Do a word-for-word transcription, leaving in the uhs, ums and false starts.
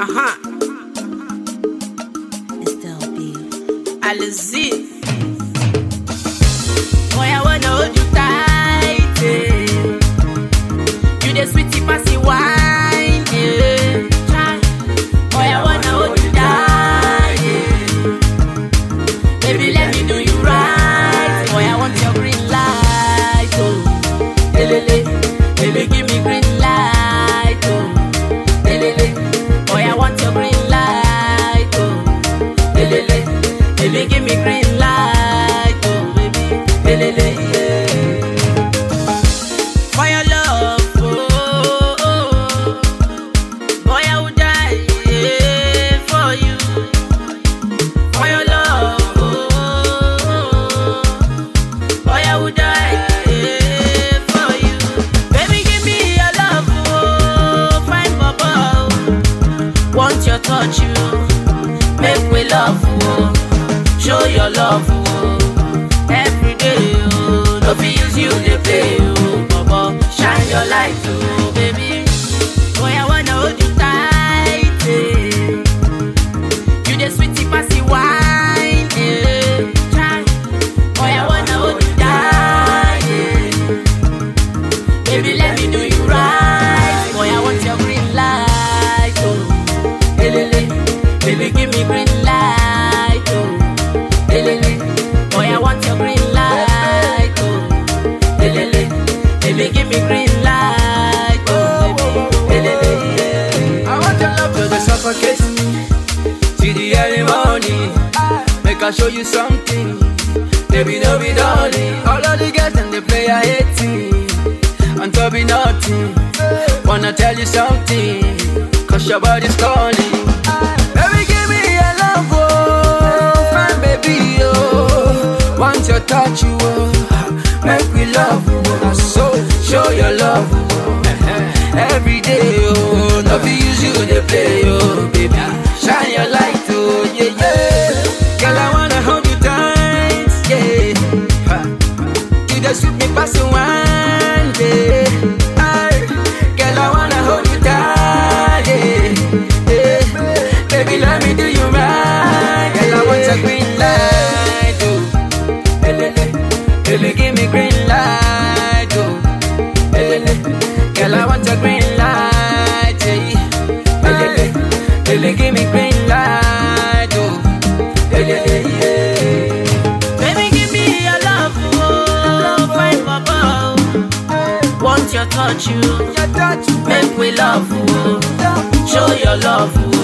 Uh-huh. It's L B. Alizé. Boy, I wanna hold you tight, yeah. You the sweetie passy wine, yeah. Boy, I wanna hold you tight, yeah. Baby, let me do you right. Boy, I want your green light, oh. Lelele, baby, give me green light, oh. Lelele, boy, I want your green light, oh. Lelele, baby, give me green light, oh, baby. Lelele, yeah. For your love, oh, oh, boy, I would die, yeah, for you. For your love, oh, oh, boy, I would die, yeah, for you. Baby, give me your love, oh, fine bubble. Want your touch, you make we love, oh. Show your love, oh. Every day, oh. No be use you, they play, oh. Baba, shine your light, oh, baby. Boy, I wanna hold you tight, yeah. You the sweetie passy wine, yeah. Try. Boy, I wanna hold you tight, yeah. Baby, let me do you right. Boy, I want your green light, oh. Lelele, baby, give me green light, oh. Lelele, boy, I want your green light, oh. Lelele, baby, give me green light, oh, baby. Lelele, yeah. I want your love to suffocate me till the early morning. Make I show you something, baby, no be darling. All of the girls and they play I hate it, and to be nothing. Wanna tell you something, cause your body's calling. Baby, give me your love, oh, fine baby, oh. Want your touch, you, oh, make we love, oh. So show your love, oh, every day, oh. No be use you to play, oh, baby. Shine your light, oh, yeah, yeah. Girl, I wanna hold you tight, yeah. Ha. You just sweep me past the wine, yeah. Aye. Girl, I wanna hold you tight, yeah, yeah. Baby, let me do you right. Girl, I want your green light, oh. Lelele, baby, give me green light, oh. Lelele, girl, I want your green light, yeah. Lelele, baby, give me green light, oh. Lelele, yeah. Baby, give me your love, oh, fine bubble. Want your touch, you Your touch, make we love, oh. Show your love, oh.